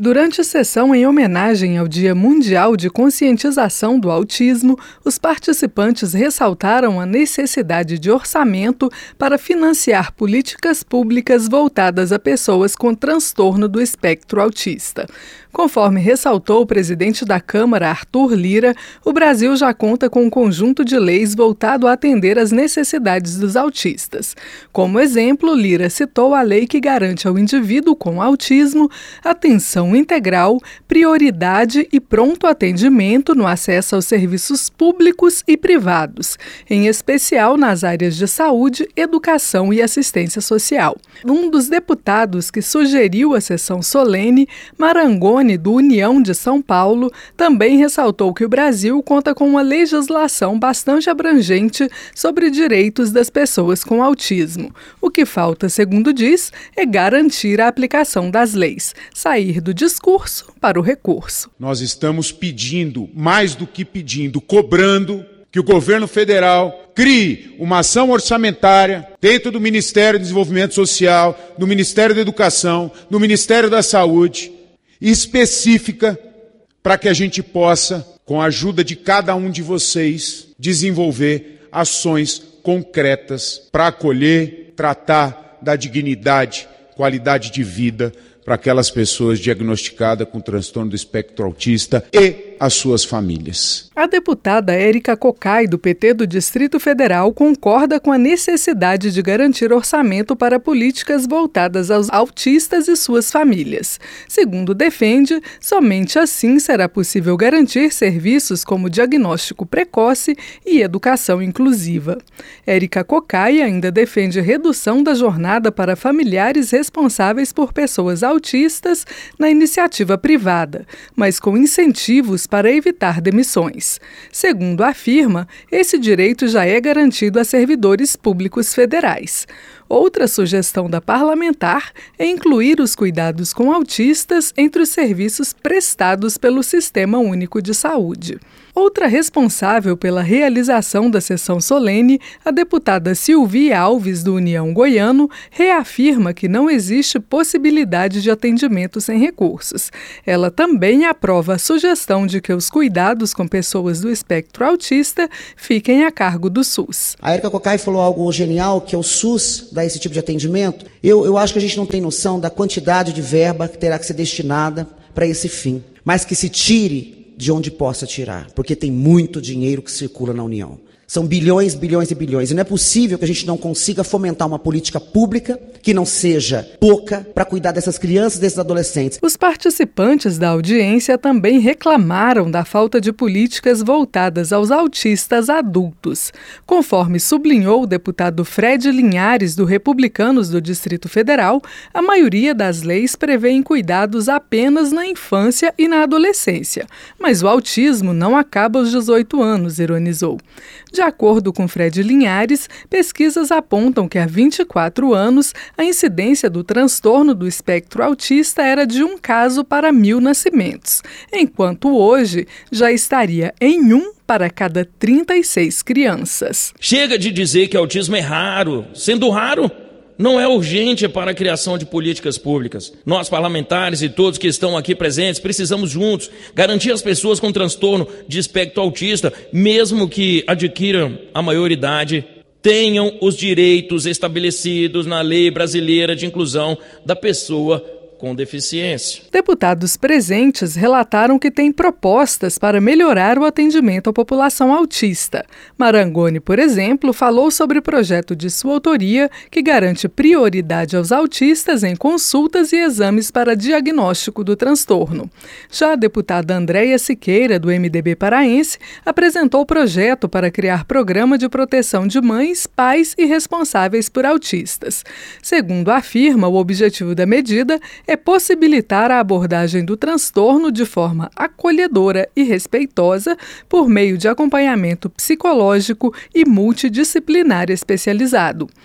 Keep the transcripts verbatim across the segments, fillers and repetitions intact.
Durante a sessão em homenagem ao Dia Mundial de Conscientização do Autismo, os participantes ressaltaram a necessidade de orçamento para financiar políticas públicas voltadas a pessoas com transtorno do espectro autista. Conforme ressaltou o presidente da Câmara, Arthur Lira, o Brasil já conta com um conjunto de leis voltado a atender às necessidades dos autistas. Como exemplo, Lira citou a lei que garante ao indivíduo com autismo atenção integral, prioridade e pronto atendimento no acesso aos serviços públicos e privados, em especial nas áreas de saúde, educação e assistência social. Um dos deputados que sugeriu a sessão solene, Marangoni, do União de São Paulo, também ressaltou que o Brasil conta com uma legislação bastante abrangente sobre direitos das pessoas com autismo. O que falta, segundo diz, é garantir a aplicação das leis, sair do discurso para o recurso. Nós estamos pedindo, mais do que pedindo, cobrando que o governo federal crie uma ação orçamentária dentro do Ministério do Desenvolvimento Social, do Ministério da Educação, do Ministério da Saúde, específica para que a gente possa, com a ajuda de cada um de vocês, desenvolver ações concretas para acolher, tratar da dignidade, qualidade de vida para aquelas pessoas diagnosticadas com transtorno do espectro autista e as suas famílias. A deputada Érica Cocai, do P T do Distrito Federal, concorda com a necessidade de garantir orçamento para políticas voltadas aos autistas e suas famílias. Segundo defende, somente assim será possível garantir serviços como diagnóstico precoce e educação inclusiva. Érica Cocai ainda defende redução da jornada para familiares responsáveis por pessoas autistas na iniciativa privada, mas com incentivos para evitar demissões. Segundo afirma, esse direito já é garantido a servidores públicos federais. Outra sugestão da parlamentar é incluir os cuidados com autistas entre os serviços prestados pelo Sistema Único de Saúde. Outra responsável pela realização da sessão solene, a deputada Silvia Alves, do União Goiano, reafirma que não existe possibilidade de atendimento sem recursos. Ela também aprova a sugestão de que os cuidados com pessoas do espectro autista fiquem a cargo do SUS. A Érica Cocai falou algo genial, que é o SUS dá esse tipo de atendimento. Eu, eu acho que a gente não tem noção da quantidade de verba que terá que ser destinada para esse fim, mas que se tire de onde possa tirar, porque tem muito dinheiro que circula na União. São bilhões, bilhões e bilhões. E não é possível que a gente não consiga fomentar uma política pública que não seja pouca para cuidar dessas crianças e desses adolescentes. Os participantes da audiência também reclamaram da falta de políticas voltadas aos autistas adultos. Conforme sublinhou o deputado Fred Linhares, do Republicanos do Distrito Federal, a maioria das leis prevêem cuidados apenas na infância e na adolescência. Mas o autismo não acaba aos dezoito anos, ironizou. De acordo com Fred Linhares, pesquisas apontam que há vinte e quatro anos a incidência do transtorno do espectro autista era de um caso para mil nascimentos, enquanto hoje já estaria em um para cada trinta e seis crianças. Chega de dizer que autismo é raro. Sendo raro, não é urgente para a criação de políticas públicas. Nós, parlamentares e todos que estão aqui presentes, precisamos juntos garantir às pessoas com transtorno de espectro autista, mesmo que adquiram a maioridade, tenham os direitos estabelecidos na Lei Brasileira de Inclusão da Pessoa com Deficiência. Deputados presentes relataram que têm propostas para melhorar o atendimento à população autista. Marangoni, por exemplo, falou sobre o projeto de sua autoria que garante prioridade aos autistas em consultas e exames para diagnóstico do transtorno. Já a deputada Andréia Siqueira, do M D B paraense, apresentou o projeto para criar programa de proteção de mães, pais e responsáveis por autistas. Segundo afirma, o objetivo da medida é possibilitar a abordagem do transtorno de forma acolhedora e respeitosa por meio de acompanhamento psicológico e multidisciplinar especializado.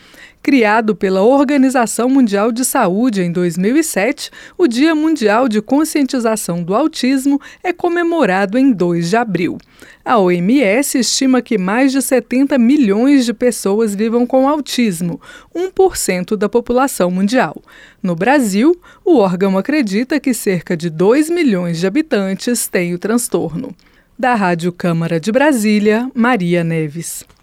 Criado pela Organização Mundial de Saúde em dois mil e sete, o Dia Mundial de Conscientização do Autismo é comemorado em dois de abril. A O M S estima que mais de setenta milhões de pessoas vivam com autismo, um por cento da população mundial. No Brasil, o órgão acredita que cerca de dois milhões de habitantes têm o transtorno. Da Rádio Câmara de Brasília, Maria Neves.